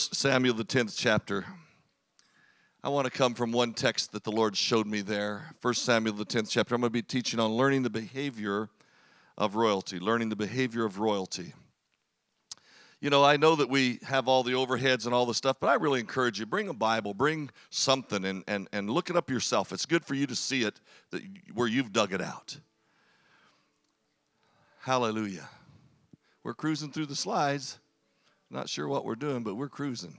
Samuel, the 10th chapter. I want to come from one text that the Lord showed me there. 1 Samuel, the 10th chapter. I'm going to be teaching on learning the behavior of royalty. Learning the behavior of royalty. You know, I know that we have all the overheads and all the stuff, but I really encourage you, bring a Bible, bring something and look it up yourself. It's good for you to see it where you've dug it out. Hallelujah. We're cruising through the slides. Not sure what we're doing, but we're cruising.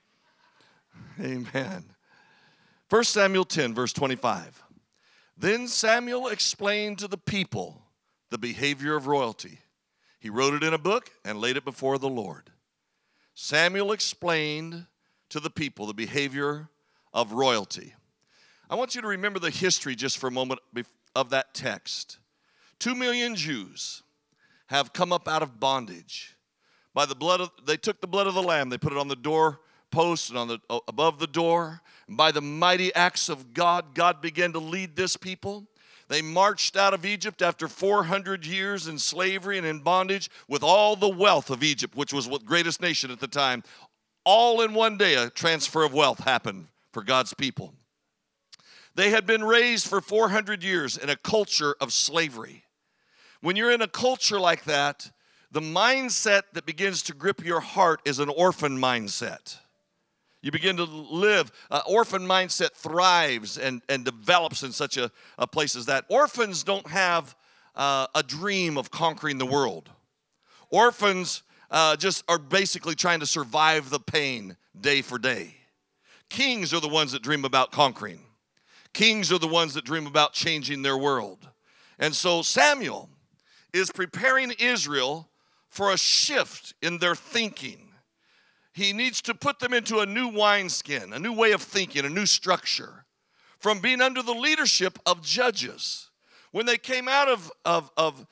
Amen. 1 Samuel 10, verse 25. Then Samuel explained to the people the behavior of royalty. He wrote it in a book and laid it before the Lord. Samuel explained to the people the behavior of royalty. I want you to remember the history just for a moment of that text. 2 million Jews have come up out of bondage. They took the blood of the lamb, they put it on the doorpost and above the door. And by the mighty acts of God, God began to lead this people. They marched out of Egypt after 400 years in slavery and in bondage with all the wealth of Egypt, which was the greatest nation at the time. All in one day, a transfer of wealth happened for God's people. They had been raised for 400 years in a culture of slavery. When you're in a culture like that, the mindset that begins to grip your heart is an orphan mindset. You begin to live, orphan mindset thrives and develops in such a place as that. Orphans don't have a dream of conquering the world. Orphans just are basically trying to survive the pain day for day. Kings are the ones that dream about conquering. Kings are the ones that dream about changing their world. And so Samuel is preparing Israel for a shift in their thinking. He needs to put them into a new wineskin, a new way of thinking, a new structure. From being under the leadership of judges. When they came out of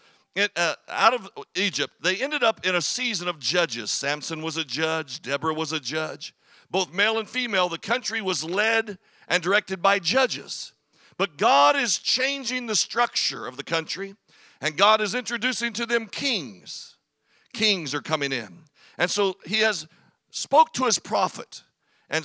Egypt, they ended up in a season of judges. Samson was a judge. Deborah was a judge. Both male and female, the country was led and directed by judges. But God is changing the structure of the country, and God is introducing to them kings. Kings are coming in. And so he has spoke to his prophet. And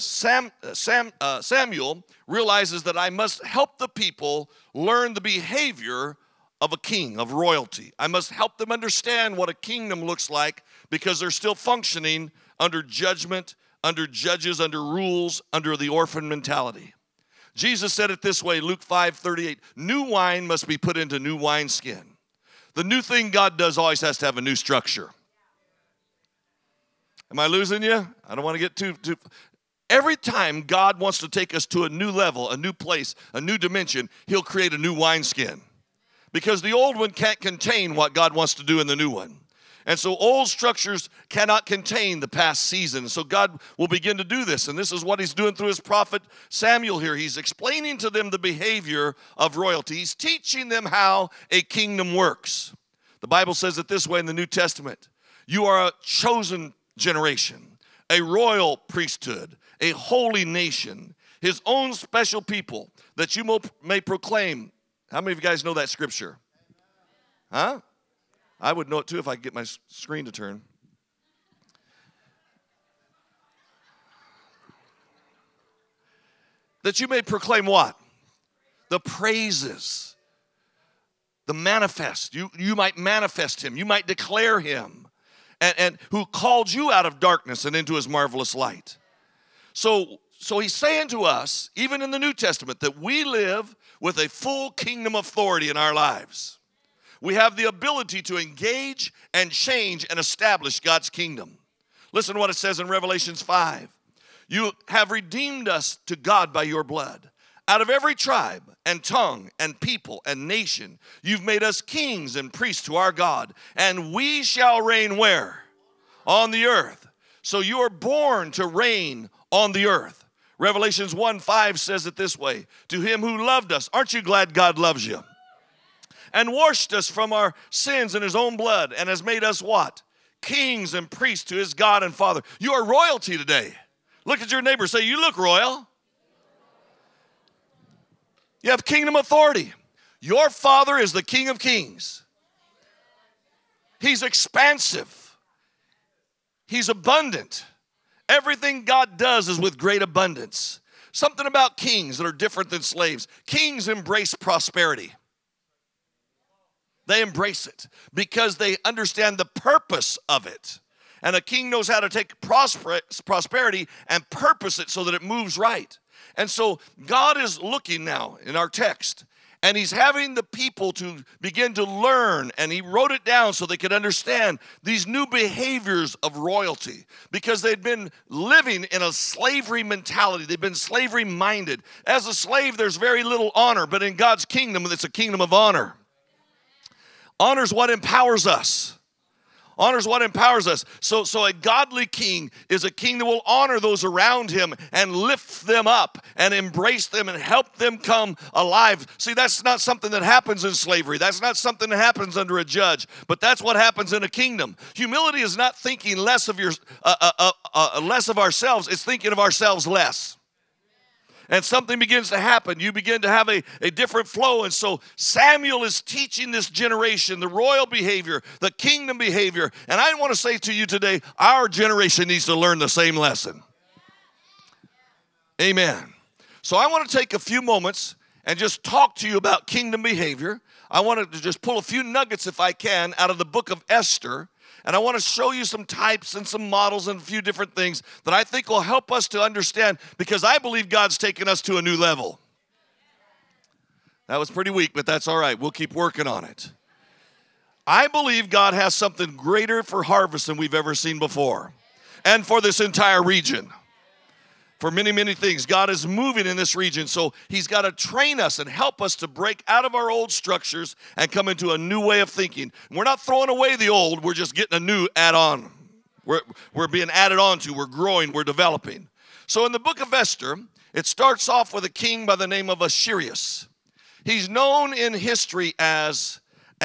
Samuel realizes that I must help the people learn the behavior of a king, of royalty. I must help them understand what a kingdom looks like because they're still functioning under judgment, under judges, under rules, under the orphan mentality. Jesus said it this way, Luke 5:38, new wine must be put into new wineskin. The new thing God does always has to have a new structure. Am I losing you? I don't want to get too. Every time God wants to take us to a new level, a new place, a new dimension, he'll create a new wineskin. Because the old one can't contain what God wants to do in the new one. And so old structures cannot contain the past season. So God will begin to do this. And this is what he's doing through his prophet Samuel here. He's explaining to them the behavior of royalty. He's teaching them how a kingdom works. The Bible says it this way in the New Testament. You are a chosen generation, a royal priesthood, a holy nation, his own special people, that you may proclaim. How many of you guys know that scripture? Huh? I would know it too if I could get my screen to turn. That you may proclaim what? The praises. The manifest. You might manifest him. You might declare him. And who called you out of darkness and into his marvelous light. So he's saying to us, even in the New Testament, that we live with a full kingdom authority in our lives. We have the ability to engage and change and establish God's kingdom. Listen to what it says in Revelation 5. You have redeemed us to God by your blood. Out of every tribe and tongue and people and nation, you've made us kings and priests to our God, and we shall reign where? On the earth. So you are born to reign on the earth. Revelations 1:5 says it this way, to him who loved us. Aren't you glad God loves you? And washed us from our sins in his own blood and has made us what? Kings and priests to his God and Father. You are royalty today. Look at your neighbor, say, you look royal. You have kingdom authority. Your Father is the King of Kings. He's expansive. He's abundant. Everything God does is with great abundance. Something about kings that are different than slaves. Kings embrace prosperity. They embrace it because they understand the purpose of it. And a king knows how to take prosperity and purpose it so that it moves right. And so God is looking now in our text, and he's having the people to begin to learn, and he wrote it down so they could understand these new behaviors of royalty, because they'd been living in a slavery mentality. They've been slavery minded. As a slave, there's very little honor, but in God's kingdom, it's a kingdom of honor. Honor is what empowers us. Honor is what empowers us. So a godly king is a king that will honor those around him and lift them up and embrace them and help them come alive. See, that's not something that happens in slavery. That's not something that happens under a judge. But that's what happens in a kingdom. Humility is not thinking less of less of ourselves. It's thinking of ourselves less. And something begins to happen. You begin to have a different flow. And so Samuel is teaching this generation the royal behavior, the kingdom behavior. And I want to say to you today, our generation needs to learn the same lesson. Amen. So I want to take a few moments and just talk to you about kingdom behavior. I want to just pull a few nuggets, if I can, out of the book of Esther. And I want to show you some types and some models and a few different things that I think will help us to understand, because I believe God's taken us to a new level. That was pretty weak, but that's all right. We'll keep working on it. I believe God has something greater for Harvest than we've ever seen before, and for this entire region. For many, many things, God is moving in this region, so he's got to train us and help us to break out of our old structures and come into a new way of thinking. We're not throwing away the old, we're just getting a new add-on. We're being added on to, we're growing, we're developing. So in the book of Esther, it starts off with a king by the name of Ahasuerus. He's known in history as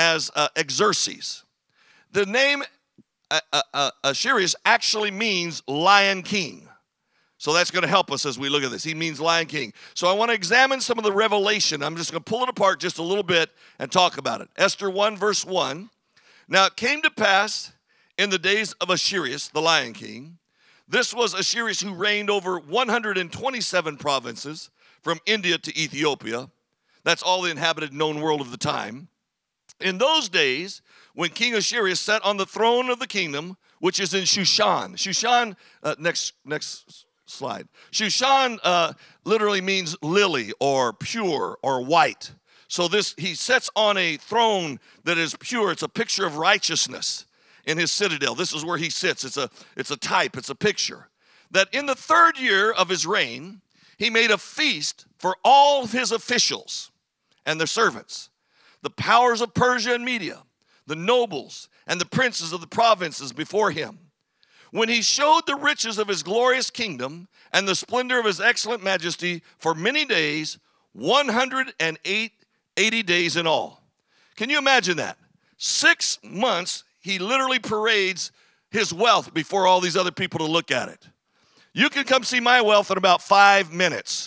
Xerxes. The name Ahasuerus actually means lion king. So that's going to help us as we look at this. He means lion king. So I want to examine some of the revelation. I'm just going to pull it apart just a little bit and talk about it. Esther 1, verse 1. Now it came to pass in the days of Ahasuerus, the lion king. This was Ahasuerus who reigned over 127 provinces from India to Ethiopia. That's all the inhabited known world of the time. In those days, when King Ahasuerus sat on the throne of the kingdom, which is in Shushan. Shushan, next slide. Shushan literally means lily or pure or white. So he sits on a throne that is pure. It's a picture of righteousness in his citadel. This is where he sits. It's a type. It's a picture. That in the 3rd year of his reign, he made a feast for all of his officials and their servants, the powers of Persia and Media, the nobles and the princes of the provinces before him. When he showed the riches of his glorious kingdom and the splendor of his excellent majesty for many days, 180 days in all. Can you imagine that? 6 months, he literally parades his wealth before all these other people to look at it. You can come see my wealth in about 5 minutes.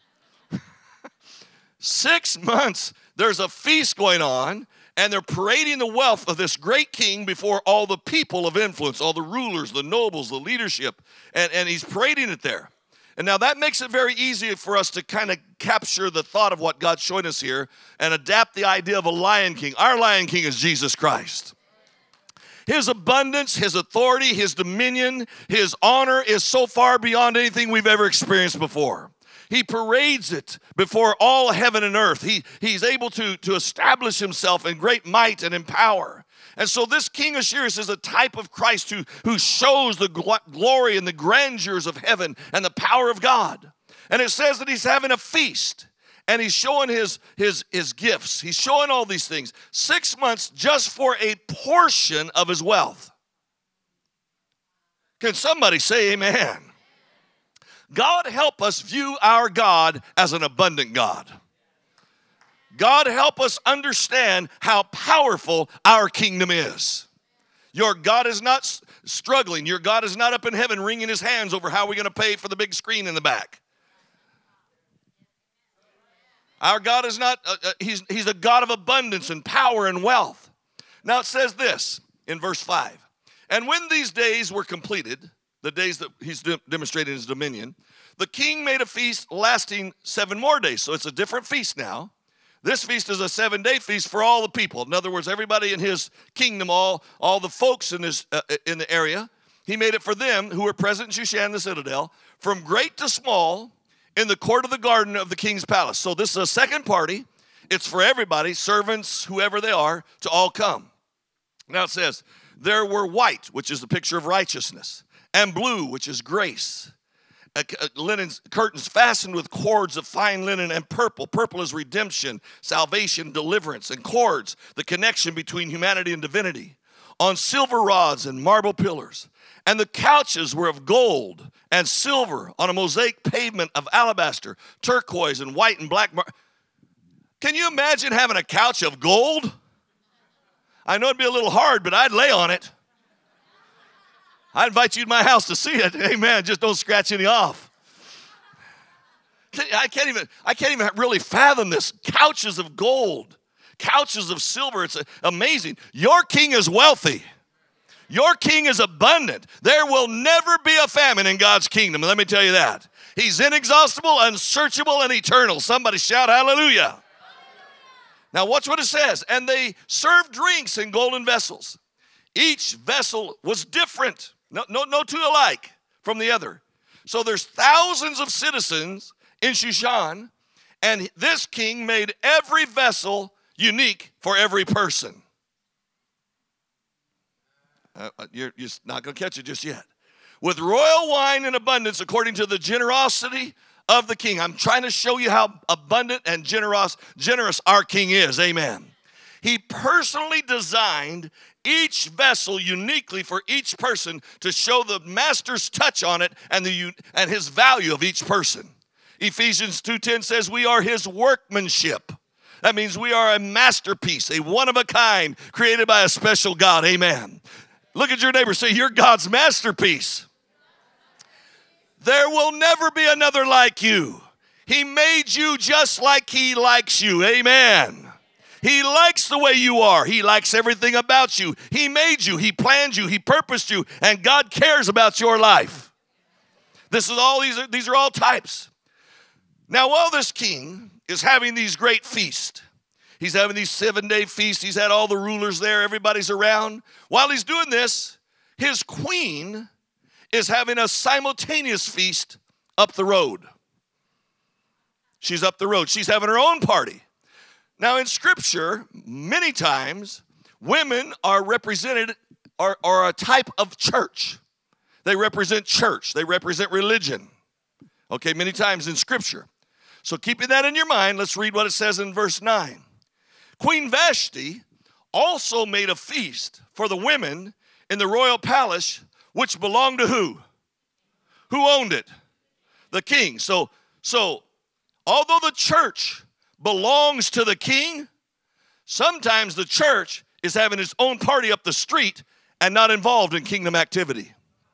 6 months, there's a feast going on, and they're parading the wealth of this great king before all the people of influence, all the rulers, the nobles, the leadership, and he's parading it there. And now that makes it very easy for us to kind of capture the thought of what God's showing us here and adapt the idea of a lion king. Our lion king is Jesus Christ. His abundance, his authority, his dominion, his honor is so far beyond anything we've ever experienced before. He parades it before all heaven and earth. He's able to establish himself in great might and in power. And so this King Ahasuerus is a type of Christ who shows the glory and the grandeurs of heaven and the power of God. And it says that he's having a feast, and he's showing his gifts. He's showing all these things. 6 months just for a portion of his wealth. Can somebody say amen? God help us view our God as an abundant God. God help us understand how powerful our kingdom is. Your God is not struggling. Your God is not up in heaven wringing his hands over how we're going to pay for the big screen in the back. Our God is not, he's a God of abundance and power and wealth. Now it says this in verse 5. And when these days were completed, the days that he's demonstrating his dominion, the king made a feast lasting 7 more days. So it's a different feast now. This feast is a 7-day feast for all the people. In other words, everybody in his kingdom, all the folks in the area, he made it for them who were present in Shushan the citadel, from great to small, in the court of the garden of the king's palace. So this is a second party. It's for everybody, servants, whoever they are, to all come. Now it says, there were white, which is the picture of righteousness, and blue, which is grace. Linen curtains fastened with cords of fine linen, and purple. Purple is redemption, salvation, deliverance, and cords, the connection between humanity and divinity. On silver rods and marble pillars. And the couches were of gold and silver on a mosaic pavement of alabaster, turquoise, and white and black. Can you imagine having a couch of gold? I know it'd be a little hard, but I'd lay on it. I invite you to my house to see it. Amen. Just don't scratch any off. I can't even really fathom this. Couches of gold, couches of silver. It's amazing. Your king is wealthy. Your king is abundant. There will never be a famine in God's kingdom. Let me tell you that. He's inexhaustible, unsearchable, and eternal. Somebody shout hallelujah. Now watch what it says. And they served drinks in golden vessels. Each vessel was different. No two alike from the other. So there's thousands of citizens in Shushan, and this king made every vessel unique for every person. You're not going to catch it just yet. With royal wine in abundance according to the generosity of the king. I'm trying to show you how abundant and generous our king is. Amen. He personally designed each vessel uniquely for each person to show the master's touch on it and his value of each person. Ephesians 2:10 says we are his workmanship. That means we are a masterpiece, a one-of-a-kind, created by a special God. Amen. Look at your neighbor. Say, you're God's masterpiece. There will never be another like you. He made you just like he likes you. Amen. He likes the way you are. He likes everything about you. He made you. He planned you. He purposed you. And God cares about your life. These are all types. Now, while this king is having these great feasts, he's having these 7-day feasts. He's had all the rulers there. Everybody's around. While he's doing this, his queen is having a simultaneous feast up the road. She's up the road. She's having her own party. Now, in Scripture, many times, women are represented, are a type of church. They represent church. They represent religion. Okay, many times in Scripture. So keeping that in your mind, let's read what it says in verse 9. Queen Vashti also made a feast for the women in the royal palace, which belonged to who? Who owned it? The king. So although the church belongs to the king, sometimes the church is having its own party up the street and not involved in kingdom activity.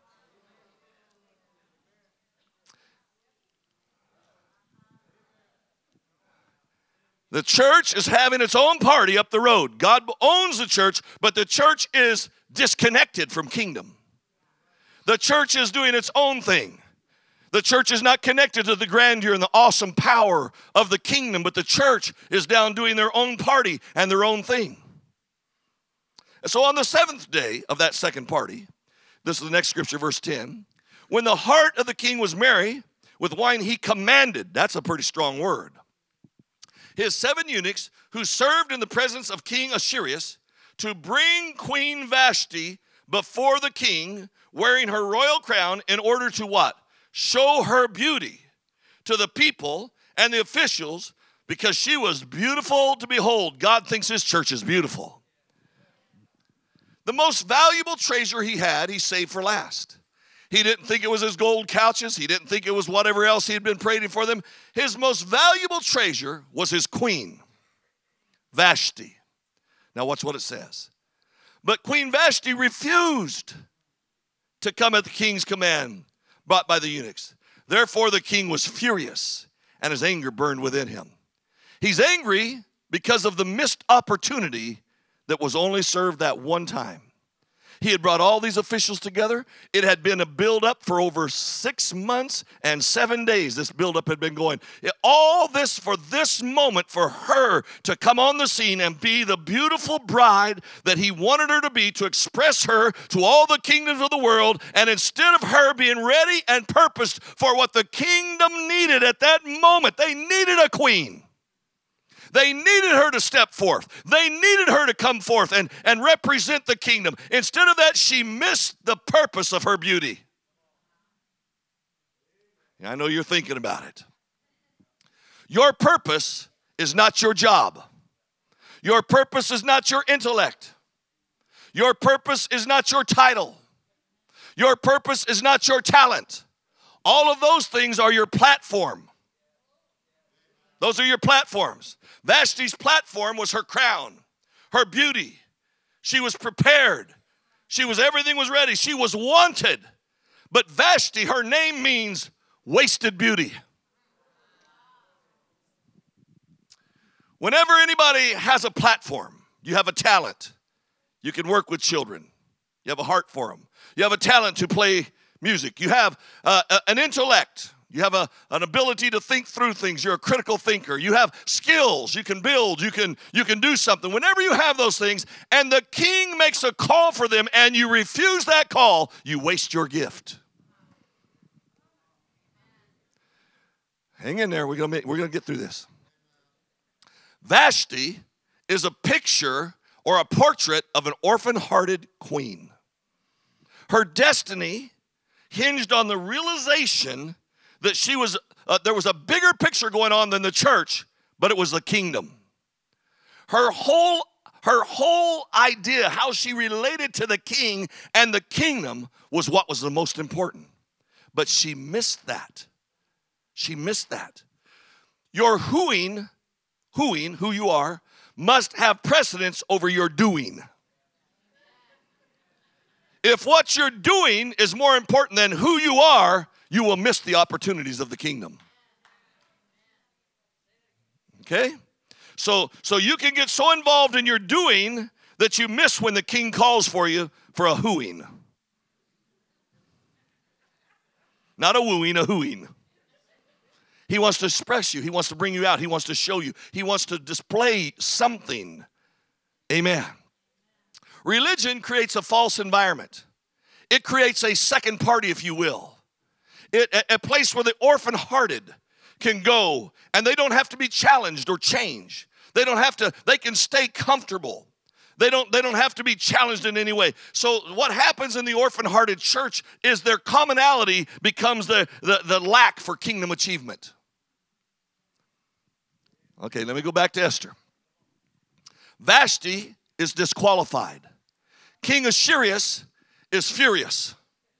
The church is having its own party up the road. God owns the church, but the church is disconnected from kingdom. The church is doing its own thing. The church is not connected to the grandeur and the awesome power of the kingdom, but the church is down doing their own party and their own thing. And so on the 7th day of that second party, this is the next scripture, verse 10, when the heart of the king was merry with wine, he commanded, that's a pretty strong word, his 7 eunuchs who served in the presence of King Ahasuerus to bring Queen Vashti before the king wearing her royal crown in order to what? Show her beauty to the people and the officials because she was beautiful to behold. God thinks his church is beautiful. The most valuable treasure he had, he saved for last. He didn't think it was his gold couches. He didn't think it was whatever else he had been praying for them. His most valuable treasure was his queen, Vashti. Now watch what it says. But Queen Vashti refused to come at the king's command brought by the eunuchs. Therefore the king was furious, and his anger burned within him. He's angry because of the missed opportunity that was only served that one time. He had brought all these officials together. It had been a buildup for over 6 months and 7 days. This buildup had been going. All this for this moment for her to come on the scene and be the beautiful bride that he wanted her to be, to express her to all the kingdoms of the world. And instead of her being ready and purposed for what the kingdom needed at that moment, they needed a queen. They needed her to step forth. They needed her to come forth and represent the kingdom. Instead of that, she missed the purpose of her beauty. I know you're thinking about it. Your purpose is not your job. Your purpose is not your intellect. Your purpose is not your title. Your purpose is not your talent. All of those things are your platform. Those are your platforms. Vashti's platform was her crown, her beauty. She was prepared. Everything was ready. She was wanted. But Vashti, her name means wasted beauty. Whenever anybody has a platform, you have a talent. You can work with children. You have a heart for them. You have a talent to play music. You have an intellect. You have an ability to think through things. You're a critical thinker. You have skills. You can build. You can do something. Whenever you have those things and the king makes a call for them and you refuse that call, you waste your gift. Hang in there. We're gonna get through this. Vashti is a picture or a portrait of an orphan-hearted queen. Her destiny hinged on the realization that she was, there was a bigger picture going on than the church, but it was the kingdom. Her whole idea, how she related to the king and the kingdom, was what was the most important. But she missed that. She missed that. Your who you are, must have precedence over your doing. If what you're doing is more important than who you are, you will miss the opportunities of the kingdom. Okay? So you can get so involved in your doing that you miss when the king calls for you for a wooing. Not a wooing, a wooing. He wants to express you. He wants to bring you out. He wants to show you. He wants to display something. Amen. Religion creates a false environment. It creates a second party, if you will. A place where the orphan-hearted can go and they don't have to be challenged or changed. They can stay comfortable. They don't have to be challenged in any way. So what happens in the orphan-hearted church is their commonality becomes the lack for kingdom achievement. Okay, let me go back to Esther. Vashti is disqualified. King Ahasuerus is furious.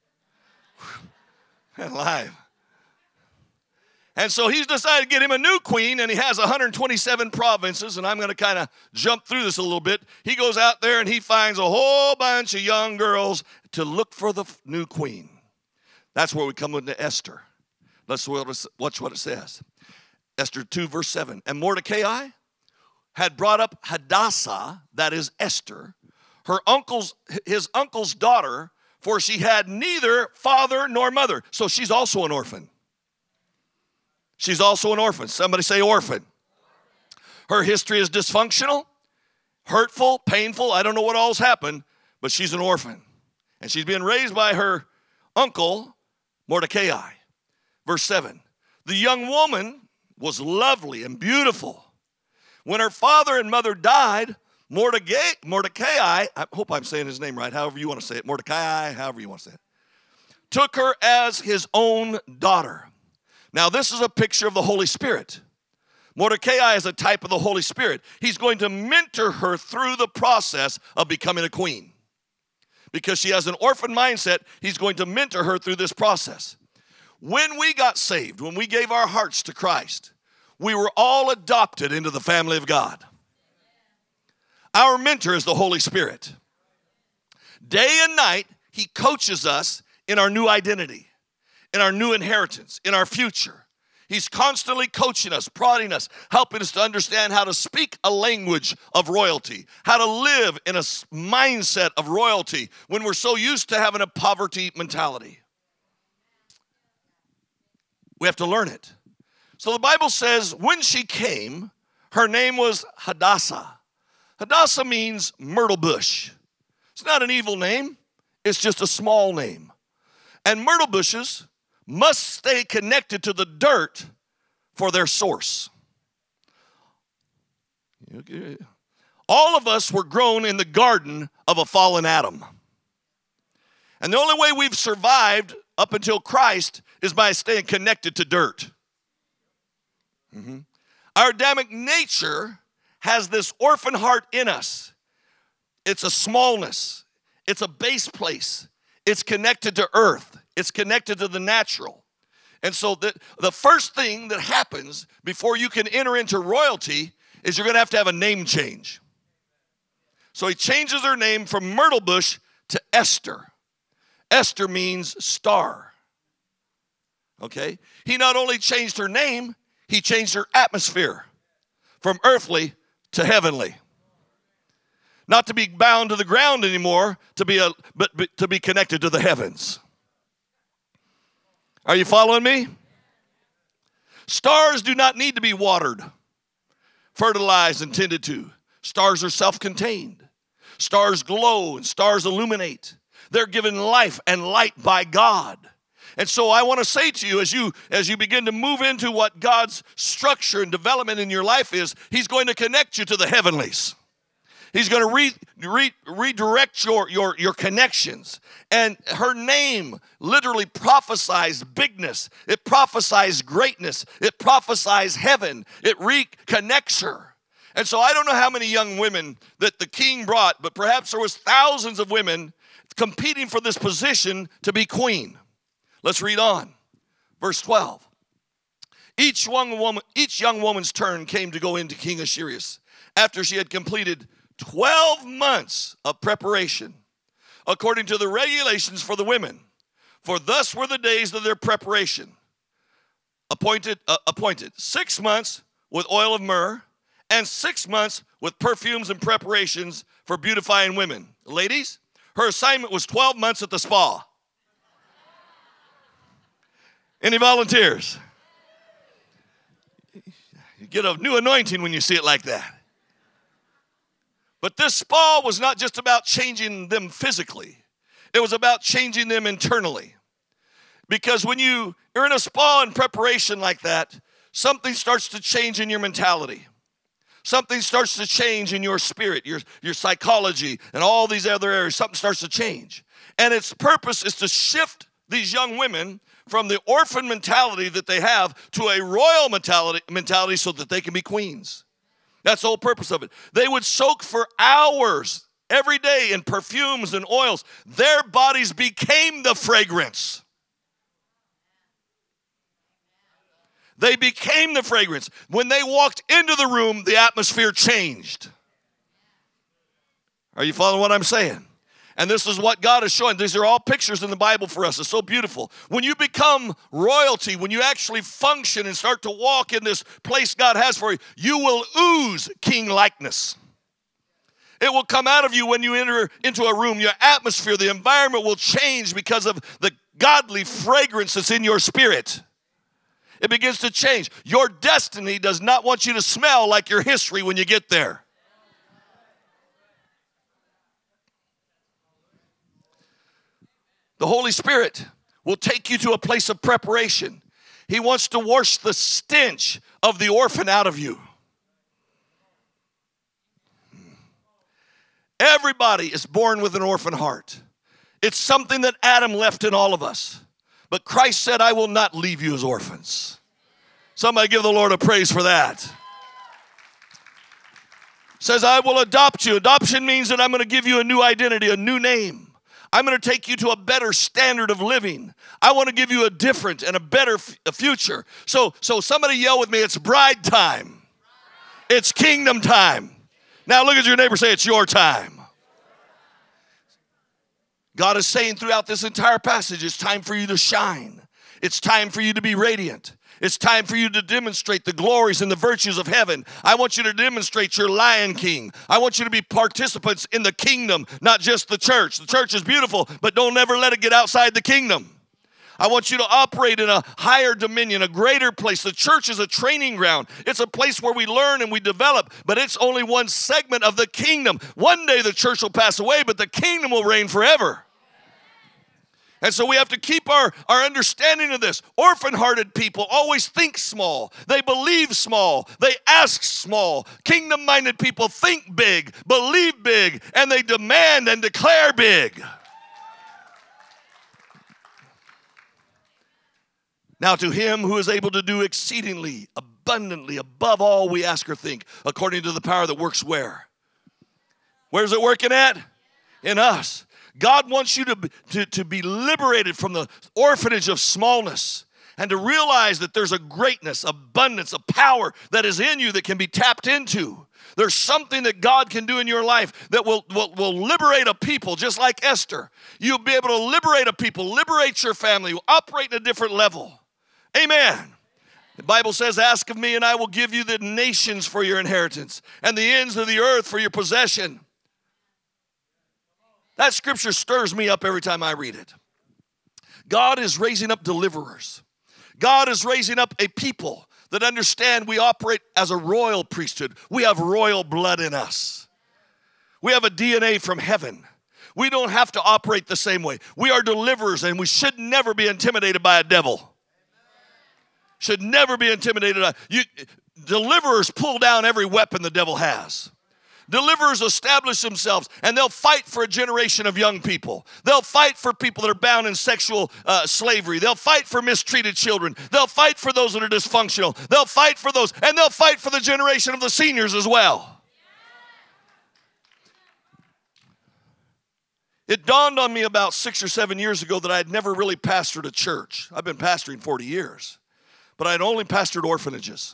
Alive. And so he's decided to get him a new queen, and he has 127 provinces, and I'm going to kind of jump through this a little bit. He goes out there, and he finds a whole bunch of young girls to look for the new queen. That's where we come into Esther. Let's watch what it says. Esther 2, verse 7. And Mordecai had brought up Hadassah, that is Esther, his uncle's daughter, for she had neither father nor mother. So she's also an orphan. She's also an orphan. Somebody say orphan. Her history is dysfunctional, hurtful, painful. I don't know what all's happened, but she's an orphan. And she's being raised by her uncle, Mordecai. Verse 7. The young woman was lovely and beautiful. When her father and mother died, Mordecai, I hope I'm saying his name right, however you want to say it, Mordecai, however you want to say it, took her as his own daughter. Now, this is a picture of the Holy Spirit. Mordecai is a type of the Holy Spirit. He's going to mentor her through the process of becoming a queen. Because she has an orphan mindset, he's going to mentor her through this process. When we got saved, when we gave our hearts to Christ, we were all adopted into the family of God. Our mentor is the Holy Spirit. Day and night, he coaches us in our new identity, in our new inheritance, in our future. He's constantly coaching us, prodding us, helping us to understand how to speak a language of royalty, how to live in a mindset of royalty when we're so used to having a poverty mentality. We have to learn it. So the Bible says when she came, her name was Hadassah. Hadassah means myrtle bush. It's not an evil name. It's just a small name. And myrtle bushes must stay connected to the dirt for their source. All of us were grown in the garden of a fallen Adam. And the only way we've survived up until Christ is by staying connected to dirt. Our Adamic nature has this orphan heart in us. It's a smallness. It's a base place. It's connected to earth. It's connected to the natural. And so the first thing that happens before you can enter into royalty is you're going to have a name change. So he changes her name from Myrtle Bush to Esther. Esther means star. Okay? He not only changed her name, he changed her atmosphere from earthly to heavenly. Not to be bound to the ground anymore, but to be connected to the heavens. Are you following me? Stars do not need to be watered, fertilized, and tended to. Stars are self-contained. Stars glow and stars illuminate. They're given life and light by God. And so I want to say to you, as you begin to move into what God's structure and development in your life is, he's going to connect you to the heavenlies. He's going to redirect your connections. And her name literally prophesies bigness. It prophesies greatness. It prophesies heaven. It reconnects her. And so I don't know how many young women that the king brought, but perhaps there was thousands of women competing for this position to be queen. Let's read on. Verse 12. Each young woman's turn came to go into King Ahasuerus after she had completed 12 months of preparation, according to the regulations for the women. For thus were the days of their preparation. Appointed 6 months with oil of myrrh, and 6 months with perfumes and preparations for beautifying women. Ladies, her assignment was 12 months at the spa. Any volunteers? You get a new anointing when you see it like that. But this spa was not just about changing them physically. It was about changing them internally. Because when you are in a spa in preparation like that, something starts to change in your mentality. Something starts to change in your spirit, your psychology, and all these other areas. Something starts to change. And its purpose is to shift these young women from the orphan mentality that they have to a royal mentality so that they can be queens. That's the whole purpose of it. They would soak for hours every day in perfumes and oils. Their bodies became the fragrance. They became the fragrance. When they walked into the room, the atmosphere changed. Are you following what I'm saying? And this is what God is showing. These are all pictures in the Bible for us. It's so beautiful. When you become royalty, when you actually function and start to walk in this place God has for you, you will ooze king likeness. It will come out of you when you enter into a room. Your atmosphere, the environment will change because of the godly fragrance that's in your spirit. It begins to change. Your destiny does not want you to smell like your history when you get there. The Holy Spirit will take you to a place of preparation. He wants to wash the stench of the orphan out of you. Everybody is born with an orphan heart. It's something that Adam left in all of us. But Christ said, I will not leave you as orphans. Somebody give the Lord a praise for that. Says, I will adopt you. Adoption means that I'm going to give you a new identity, a new name. I'm going to take you to a better standard of living. I want to give you a different and a better future. So somebody yell with me, it's bride time. It's kingdom time. Now look at your neighbor, say it's your time. God is saying throughout this entire passage, it's time for you to shine. It's time for you to be radiant. It's time for you to demonstrate the glories and the virtues of heaven. I want you to demonstrate your Lion King. I want you to be participants in the kingdom, not just the church. The church is beautiful, but don't ever let it get outside the kingdom. I want you to operate in a higher dominion, a greater place. The church is a training ground. It's a place where we learn and we develop, but it's only one segment of the kingdom. One day the church will pass away, but the kingdom will reign forever. And so we have to keep our understanding of this. Orphan-hearted people always think small. They believe small. They ask small. Kingdom-minded people think big, believe big, and they demand and declare big. Now to him who is able to do exceedingly, abundantly, above all we ask or think, according to the power that works where? Where's it working at? In us. God wants you to be liberated from the orphanage of smallness and to realize that there's a greatness, abundance, a power that is in you that can be tapped into. There's something that God can do in your life that will liberate a people, just like Esther. You'll be able to liberate a people, liberate your family, operate at a different level. Amen. The Bible says, ask of me and I will give you the nations for your inheritance and the ends of the earth for your possession. That scripture stirs me up every time I read it. God is raising up deliverers. God is raising up a people that understand we operate as a royal priesthood. We have royal blood in us. We have a DNA from heaven. We don't have to operate the same way. We are deliverers, and we should never be intimidated by a devil. Should never be intimidated. Deliverers pull down every weapon the devil has. Deliverers establish themselves, and they'll fight for a generation of young people. They'll fight for people that are bound in sexual slavery. They'll fight for mistreated children. They'll fight for those that are dysfunctional. They'll fight for those, and they'll fight for the generation of the seniors as well. It dawned on me about 6 or 7 years ago that I had never really pastored a church. I've been pastoring 40 years, but I had only pastored orphanages.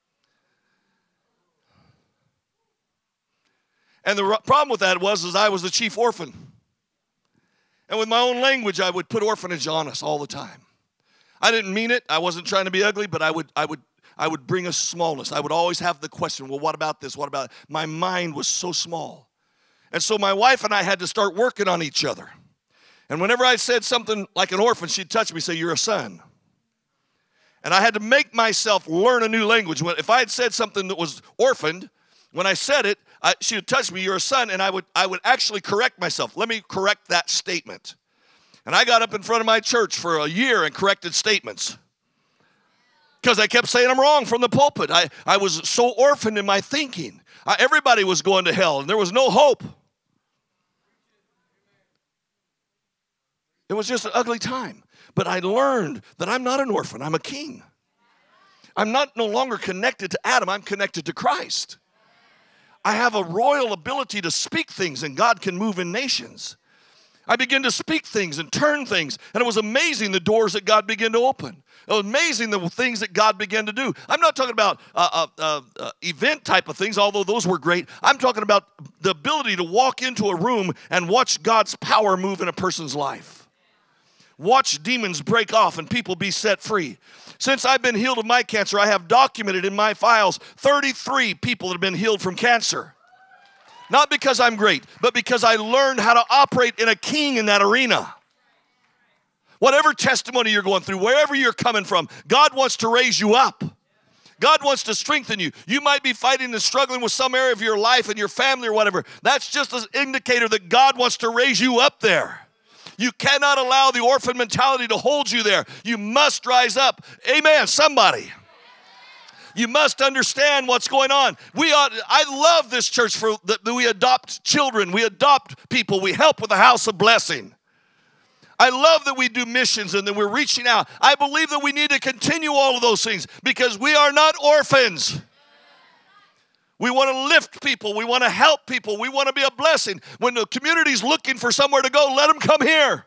And the problem with that was I was the chief orphan. And with my own language, I would put orphanage on us all the time. I didn't mean it. I wasn't trying to be ugly, but I would bring a smallness. I would always have the question, well, what about this? What about it? My mind was so small. And so my wife and I had to start working on each other. And whenever I said something like an orphan, she'd touch me and say, you're a son. And I had to make myself learn a new language. If I had said something that was orphaned, when I said it, she would touch me, you're a son, and I would actually correct myself. Let me correct that statement. And I got up in front of my church for a year and corrected statements because I kept saying I'm wrong from the pulpit. I was so orphaned in my thinking. Everybody was going to hell, and there was no hope. It was just an ugly time. But I learned that I'm not an orphan. I'm a king. I'm no longer connected to Adam. I'm connected to Christ. I have a royal ability to speak things, and God can move in nations. I began to speak things and turn things, and it was amazing the doors that God began to open. It was amazing the things that God began to do. I'm not talking about event type of things, although those were great. I'm talking about the ability to walk into a room and watch God's power move in a person's life. Watch demons break off and people be set free. Since I've been healed of my cancer, I have documented in my files 33 people that have been healed from cancer. Not because I'm great, but because I learned how to operate in a king in that arena. Whatever testimony you're going through, wherever you're coming from, God wants to raise you up. God wants to strengthen you. You might be fighting and struggling with some area of your life and your family or whatever. That's just an indicator that God wants to raise you up there. You cannot allow the orphan mentality to hold you there. You must rise up. Amen, somebody. You must understand what's going on. I love this church for that we adopt children. We adopt people. We help with the house of blessing. I love that we do missions and that we're reaching out. I believe that we need to continue all of those things because we are not orphans. We want to lift people. We want to help people. We want to be a blessing. When the community's looking for somewhere to go, let them come here.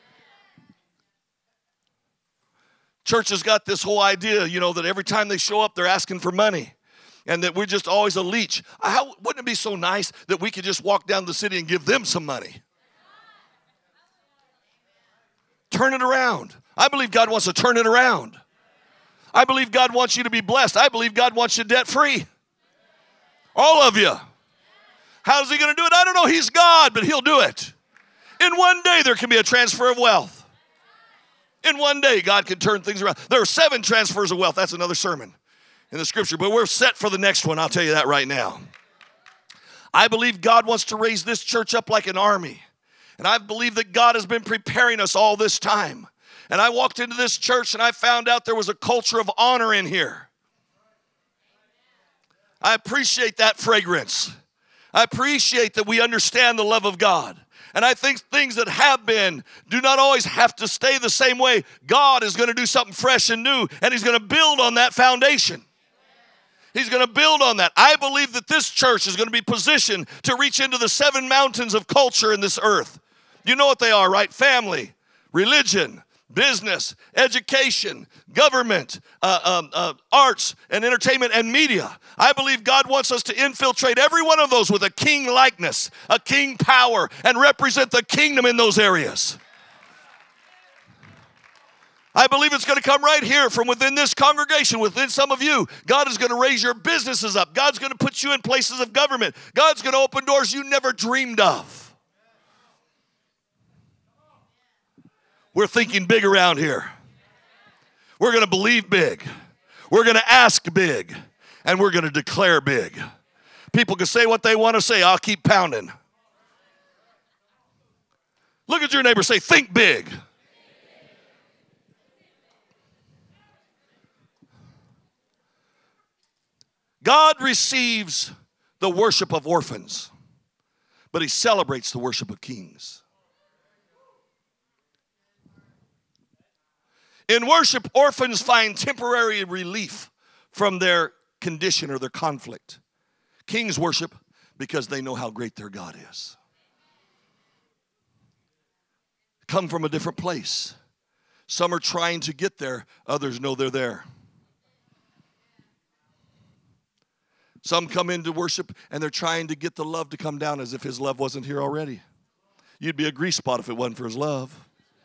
Church has got this whole idea, that every time they show up, they're asking for money and that we're just always a leech. Wouldn't it be so nice that we could just walk down the city and give them some money? Turn it around. I believe God wants to turn it around. I believe God wants you to be blessed. I believe God wants you debt-free. All of you. How's he going to do it? I don't know. He's God, but he'll do it. In one day, there can be a transfer of wealth. In one day, God can turn things around. There are 7 transfers of wealth. That's another sermon in the scripture, but we're set for the next one. I'll tell you that right now. I believe God wants to raise this church up like an army. And I believe that God has been preparing us all this time. And I walked into this church and I found out there was a culture of honor in here. I appreciate that fragrance. I appreciate that we understand the love of God. And I think things that have been do not always have to stay the same way. God is going to do something fresh and new, and he's going to build on that foundation. He's going to build on that. I believe that this church is going to be positioned to reach into the 7 mountains of culture in this earth. You know what they are, right? Family, religion, business, education, government, arts and entertainment and media. I believe God wants us to infiltrate every one of those with a king likeness, a king power, and represent the kingdom in those areas. I believe it's going to come right here from within this congregation, within some of you. God is going to raise your businesses up. God's going to put you in places of government. God's going to open doors you never dreamed of. We're thinking big around here. We're going to believe big. We're going to ask big. And we're going to declare big. People can say what they want to say. I'll keep pounding. Look at your neighbor. Say, think big. God receives the worship of orphans, but he celebrates the worship of kings. In worship, orphans find temporary relief from their condition or their conflict. Kings worship because they know how great their God is. Come from a different place. Some are trying to get there. Others know they're there. Some come into worship and they're trying to get the love to come down as if his love wasn't here already. You'd be a grease spot if it wasn't for his love.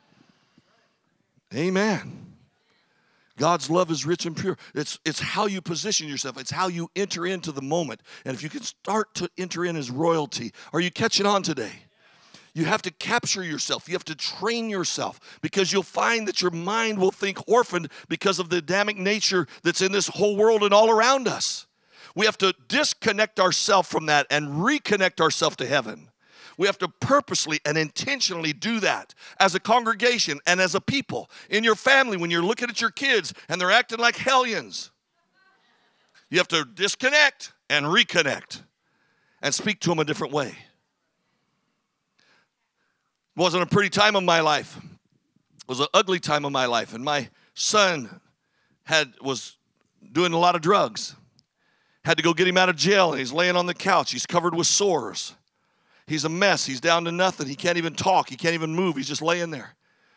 Amen. God's love is rich and pure. It's how you position yourself. It's how you enter into the moment. And if you can start to enter in as royalty, are you catching on today? You have to capture yourself. You have to train yourself because you'll find that your mind will think orphaned because of the Adamic nature that's in this whole world and all around us. We have to disconnect ourselves from that and reconnect ourselves to heaven. We have to purposely and intentionally do that as a congregation and as a people. In your family, when you're looking at your kids and they're acting like hellions, you have to disconnect and reconnect and speak to them a different way. It wasn't a pretty time of my life. It was an ugly time of my life. And my son was doing a lot of drugs. Had to go get him out of jail, and he's laying on the couch. He's covered with sores. He's a mess. He's down to nothing. He can't even talk. He can't even move. He's just laying there.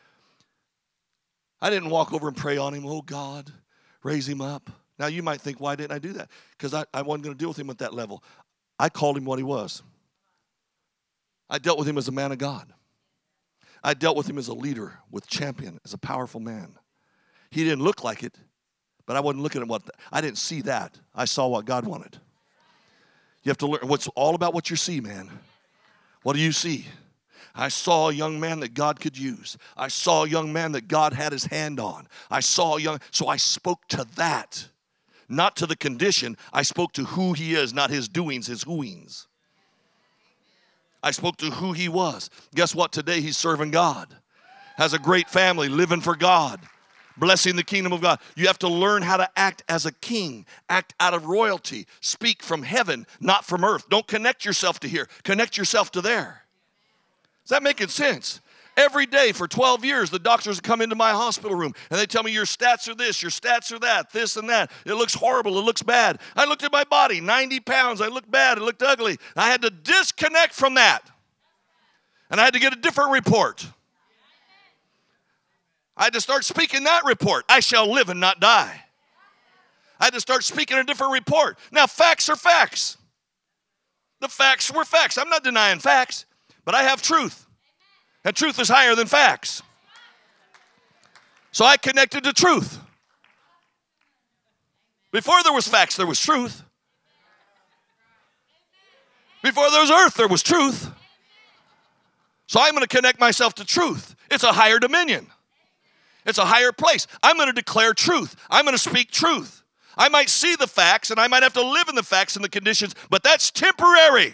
I didn't walk over and pray on him. Oh, God, raise him up. Now, you might think, why didn't I do that? Because I wasn't going to deal with him at that level. I called him what he was. I dealt with him as a man of God. I dealt with him as a leader, with champion, as a powerful man. He didn't look like it, but I wasn't looking at I didn't see that. I saw what God wanted. You have to learn. What's all about what you see, man. What do you see? I saw a young man that God could use. I saw a young man that God had his hand on. So I spoke to that, not to the condition. I spoke to who he is, not his doings, his whoings. I spoke to who he was. Guess what? Today he's serving God. Has a great family, living for God. Blessing the kingdom of God. You have to learn how to act as a king. Act out of royalty. Speak from heaven, not from earth. Don't connect yourself to here. Connect yourself to there. Is that making sense? Every day for 12 years, the doctors come into my hospital room and they tell me your stats are this, your stats are that, this and that. It looks horrible. It looks bad. I looked at my body, 90 pounds. I looked bad. It looked ugly. I had to disconnect from that. And I had to get a different report. I had to start speaking that report. I shall live and not die. I had to start speaking a different report. Now, facts are facts. The facts were facts. I'm not denying facts, but I have truth. And truth is higher than facts. So I connected to truth. Before there was facts, there was truth. Before there was earth, there was truth. So I'm going to connect myself to truth. It's a higher dominion. It's a higher place. I'm going to declare truth. I'm going to speak truth. I might see the facts, and I might have to live in the facts and the conditions, but that's temporary.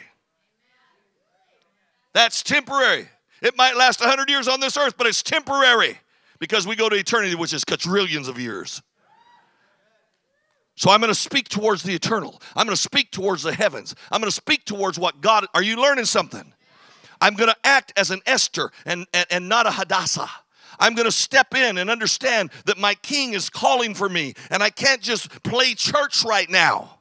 That's temporary. It might last 100 years on this earth, but it's temporary because we go to eternity, which is quadrillions of years. So I'm going to speak towards the eternal. I'm going to speak towards the heavens. I'm going to speak towards what God, are you learning something? I'm going to act as an Esther and not a Hadassah. I'm going to step in and understand that my king is calling for me, and I can't just play church right now.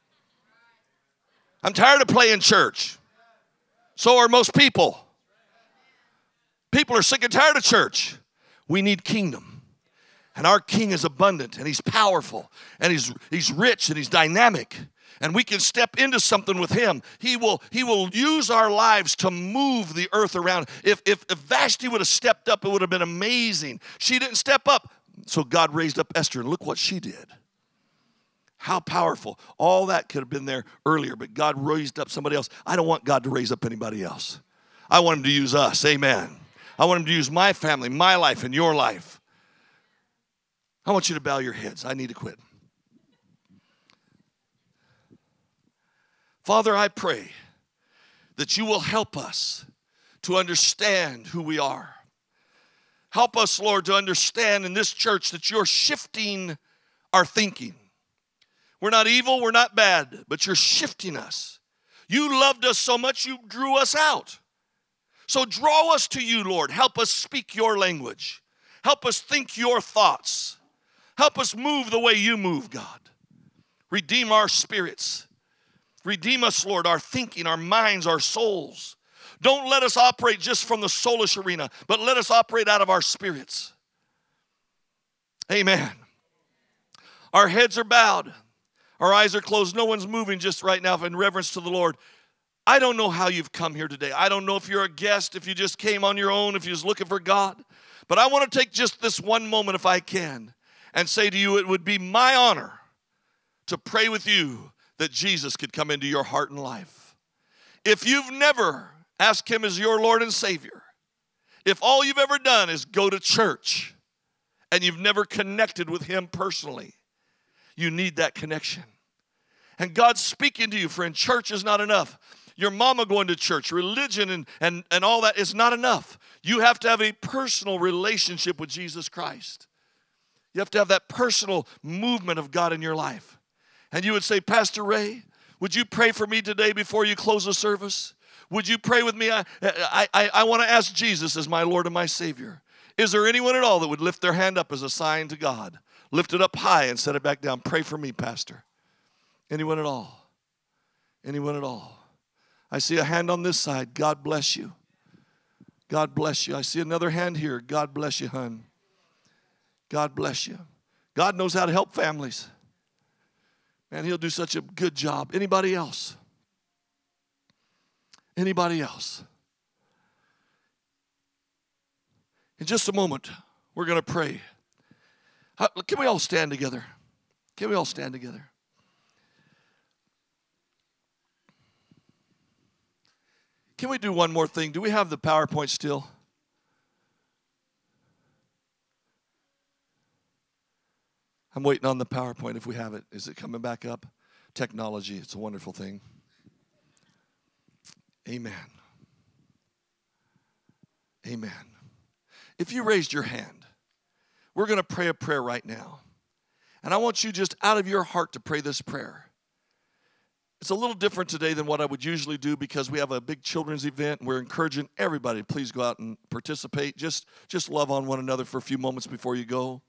I'm tired of playing church. So are most people. People are sick and tired of church. We need kingdom. And our king is abundant, and he's powerful, and he's rich, and he's dynamic. And we can step into something with him. He will use our lives to move the earth around. If Vashti would have stepped up, it would have been amazing. She didn't step up. So God raised up Esther, and look what she did. How powerful. All that could have been there earlier, but God raised up somebody else. I don't want God to raise up anybody else. I want him to use us. Amen. I want him to use my family, my life, and your life. I want you to bow your heads. I need to quit. Father, I pray that you will help us to understand who we are. Help us, Lord, to understand in this church that you're shifting our thinking. We're not evil, we're not bad, but you're shifting us. You loved us so much, you drew us out. So draw us to you, Lord. Help us speak your language. Help us think your thoughts. Help us move the way you move, God. Redeem our spirits. Redeem us, Lord, our thinking, our minds, our souls. Don't let us operate just from the soulish arena, but let us operate out of our spirits. Amen. Our heads are bowed. Our eyes are closed. No one's moving just right now in reverence to the Lord. I don't know how you've come here today. I don't know if you're a guest, if you just came on your own, if you're just looking for God. But I want to take just this one moment, if I can, and say to you, it would be my honor to pray with you that Jesus could come into your heart and life. If you've never asked him as your Lord and Savior, if all you've ever done is go to church and you've never connected with him personally, you need that connection. And God's speaking to you, friend. Church is not enough. Your mama going to church, religion and all that is not enough. You have to have a personal relationship with Jesus Christ. You have to have that personal movement of God in your life. And you would say, Pastor Ray, would you pray for me today before you close the service? Would you pray with me? I want to ask Jesus as my Lord and my Savior. Is there anyone at all that would lift their hand up as a sign to God? Lift it up high and set it back down. Pray for me, Pastor. Anyone at all? Anyone at all? I see a hand on this side. God bless you. God bless you. I see another hand here. God bless you, hon. God bless you. God knows how to help families. Man, he'll do such a good job. Anybody else? Anybody else? In just a moment, we're going to pray. Can we all stand together? Can we all stand together? Can we do one more thing? Do we have the PowerPoint still? I'm waiting on the PowerPoint if we have it. Is it coming back up? Technology, it's a wonderful thing. Amen. Amen. If you raised your hand, we're going to pray a prayer right now. And I want you just out of your heart to pray this prayer. It's a little different today than what I would usually do because we have a big children's event and we're encouraging everybody, please go out and participate. Just love on one another for a few moments before you go.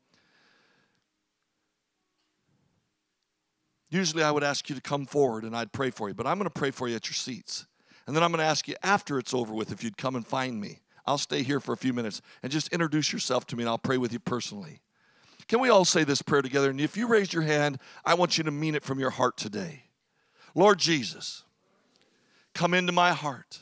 Usually I would ask you to come forward and I'd pray for you, but I'm going to pray for you at your seats. And then I'm going to ask you after it's over with if you'd come and find me. I'll stay here for a few minutes and just introduce yourself to me and I'll pray with you personally. Can we all say this prayer together? And if you raised your hand, I want you to mean it from your heart today. Lord Jesus, come into my heart.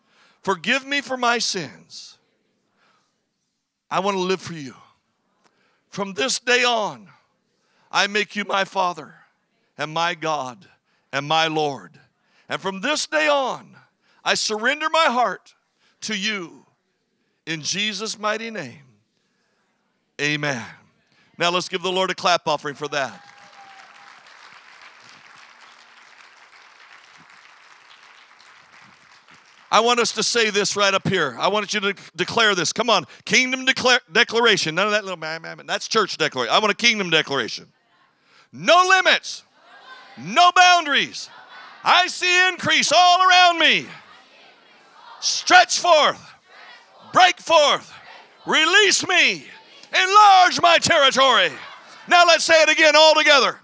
Forgive me for my sins. I want to live for you. From this day on, I make you my Father and my God and my Lord. And from this day on, I surrender my heart to you in Jesus' mighty name. Amen. Now let's give the Lord a clap offering for that. I want us to say this right up here. I want you to declare this. Come on. Kingdom declaration. None of that little, that's church declaration. I want a kingdom declaration. No limits. No boundaries. I see increase all around me. Stretch forth. Break forth. Release me. Enlarge my territory. Now let's say it again all together.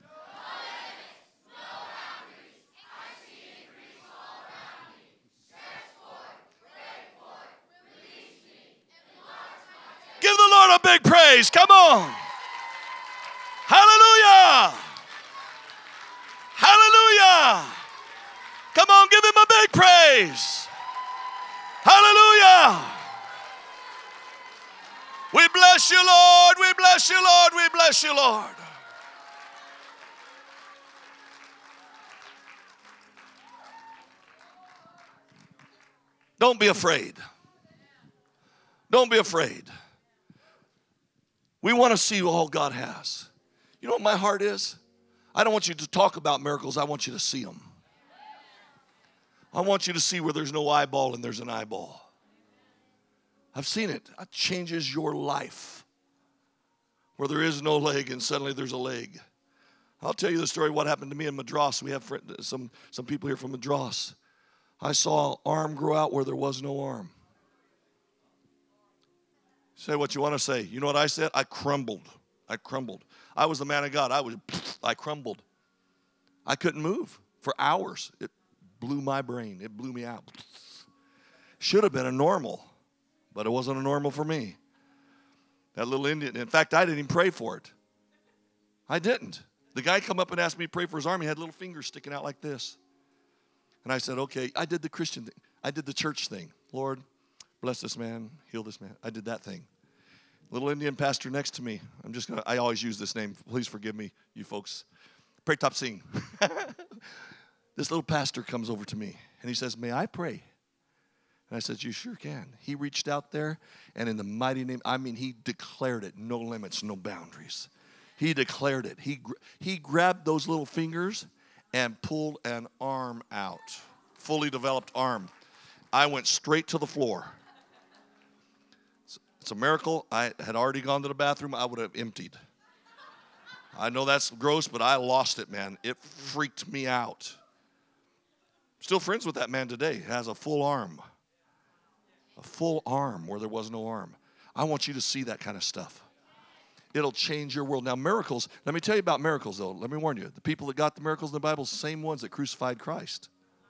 Give the Lord a big praise. Come on. Hallelujah. Hallelujah. Come on, give him a big praise. Hallelujah. We bless you, Lord. We bless you, Lord. We bless you, Lord. Don't be afraid. Don't be afraid. We want to see all God has. You know what my heart is? I don't want you to talk about miracles. I want you to see them. I want you to see where there's no eyeball and there's an eyeball. I've seen it. It changes your life. Where there is no leg and suddenly there's a leg. I'll tell you the story of what happened to me in Madras. We have some people here from Madras. I saw an arm grow out where there was no arm. Say what you want to say. You know what I said? I crumbled. I crumbled. I was the man of God. I crumbled. I couldn't move for hours. It blew my brain. It blew me out. Should have been a normal, but it wasn't a normal for me. That little Indian. In fact, I didn't even pray for it. I didn't. The guy come up and asked me to pray for his arm. He had little fingers sticking out like this. And I said, okay. I did the Christian thing. I did the church thing. Lord, bless this man, heal this man. I did that thing. Little Indian pastor next to me. I always use this name. Please forgive me, you folks. Pratap Singh. This little pastor comes over to me and he says, may I pray? And I said, you sure can. He reached out there and in the mighty name, he declared it. No limits, no boundaries. He declared it. He grabbed those little fingers and pulled an arm out. Fully developed arm. I went straight to the floor. It's a miracle. I had already gone to the bathroom. I would have emptied. I know that's gross, but I lost it, man. It freaked me out. Still friends with that man today. Has a full arm. A full arm where there was no arm. I want you to see that kind of stuff. It'll change your world. Now, miracles, let me tell you about miracles, though. Let me warn you. The people that got the miracles in the Bible, same ones that crucified Christ.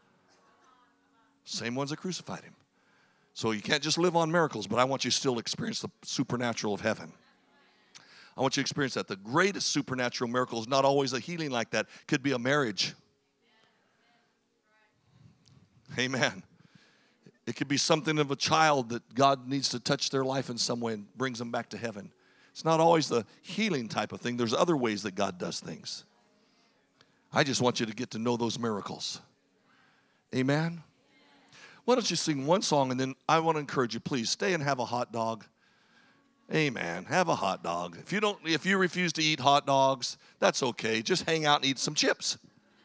Same ones that crucified him. So you can't just live on miracles, but I want you to still experience the supernatural of heaven. I want you to experience that. The greatest supernatural miracle is not always a healing like that. It could be a marriage. Amen. It could be something of a child that God needs to touch their life in some way and brings them back to heaven. It's not always the healing type of thing. There's other ways that God does things. I just want you to get to know those miracles. Amen. Why don't you sing one song, and then I want to encourage you, please, stay and have a hot dog. Amen. Have a hot dog. If you refuse to eat hot dogs, that's okay. Just hang out and eat some chips.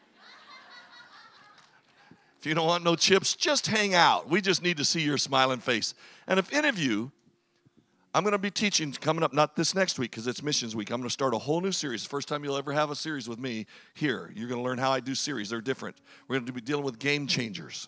If you don't want no chips, just hang out. We just need to see your smiling face. And if any of you, I'm going to be teaching coming up, not this next week because it's Missions Week. I'm going to start a whole new series. First time you'll ever have a series with me here. You're going to learn how I do series. They're different. We're going to be dealing with game changers.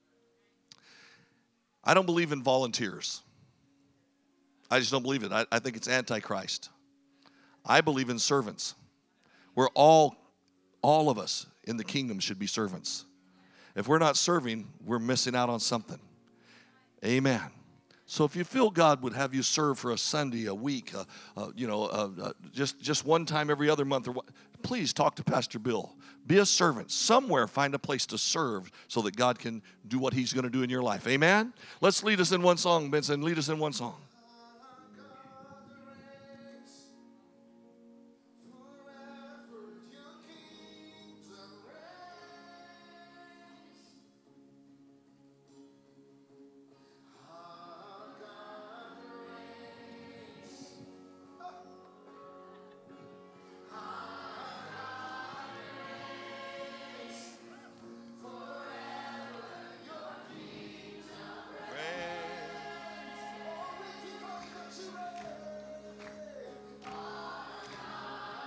I don't believe in volunteers. I just don't believe it. I think it's antichrist. I believe in servants. We're all of us in the kingdom should be servants. If we're not serving, we're missing out on something. Amen. So if you feel God would have you serve for a Sunday, a week, just one time every other month, please talk to Pastor Bill. Be a servant. Somewhere find a place to serve so that God can do what he's going to do in your life. Amen? Let's lead us in one song, Benson. Lead us in one song.